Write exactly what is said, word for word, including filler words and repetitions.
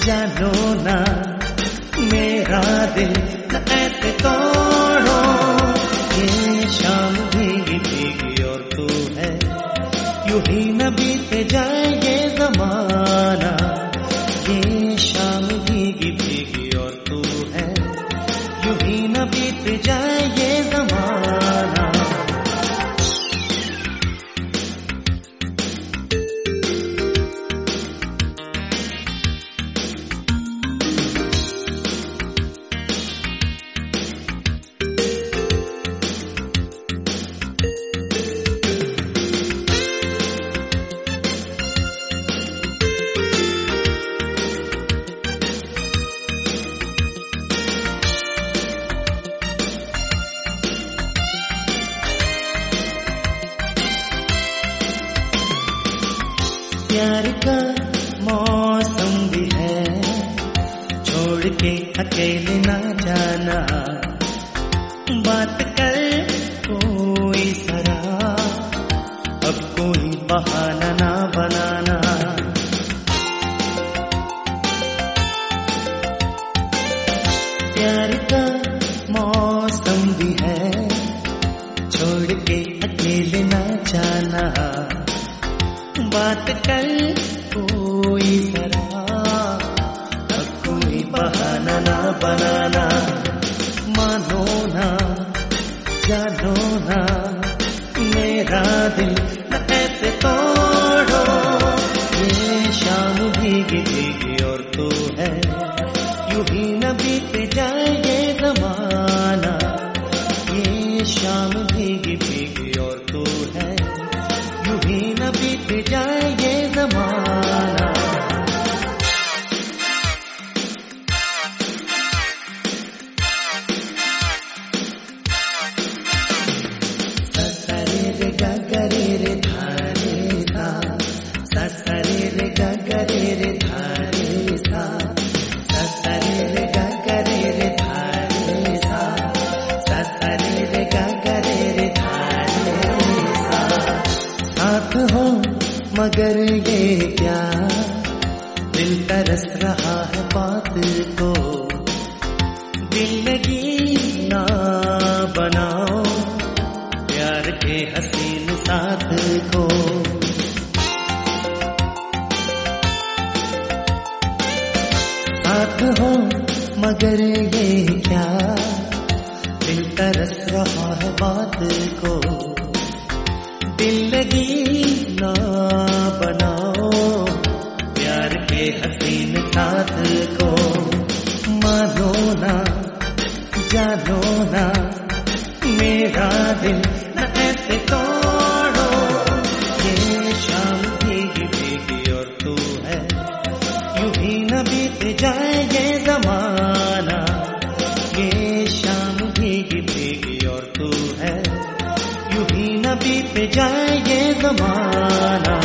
जानो ना मेरा दिल न ऐसे तोड़ो। ये शाम भीगी भीगी और तू है, यूं ही न बीते जाए ये जमाना। ये शाम भीगी भीगी और तू है, यूं ही न बीते जाए ये जमाना। प्यार का मौसम भी है, छोड़ के अकेले ना जाना। बात कर कोई सरा, अब कोई बहाना ना बनाना। प्यार का मौसम भी है, छोड़ के अकेले ना जाना। बात कर कोई जरा, अब कोई बहाना ना बनाना। मानो ना जानो ना मेरा दिल न ऐसे तोड़ो। ये शाम भीगी भीगी और तू है, यूं ही न बीते जाए ये जमाना। ये शाम भीगी भीगी और तू है, यूं ही न बीत जाए ये जमाना। ससरे रे गगरे रे धारे सा, ससरे रे गगरे रे धारे सा, ससरे रे गगरे रे धारे सा, ससरे रे गगरे रे धारे सा। साथ हो मगर ये क्या, दिल तरस रहा है बात को। दिल लगी ना बनाओ प्यार के हसीन साथ को। साथ हो मगर ये क्या, दिल तरस रहा है बात को। दिल लगी ना बनाओ प्यार के हसीन साथ को। मानो ना जानो ना मेरा दिल न ऐसे तोड़ो। ये शाम भीगी भीगी और तू है, यूं ही न बीत जाए ये जमाना। ये शाम भीगी भीगी और तू है, यूं ही न बीत जाए ये जमाना।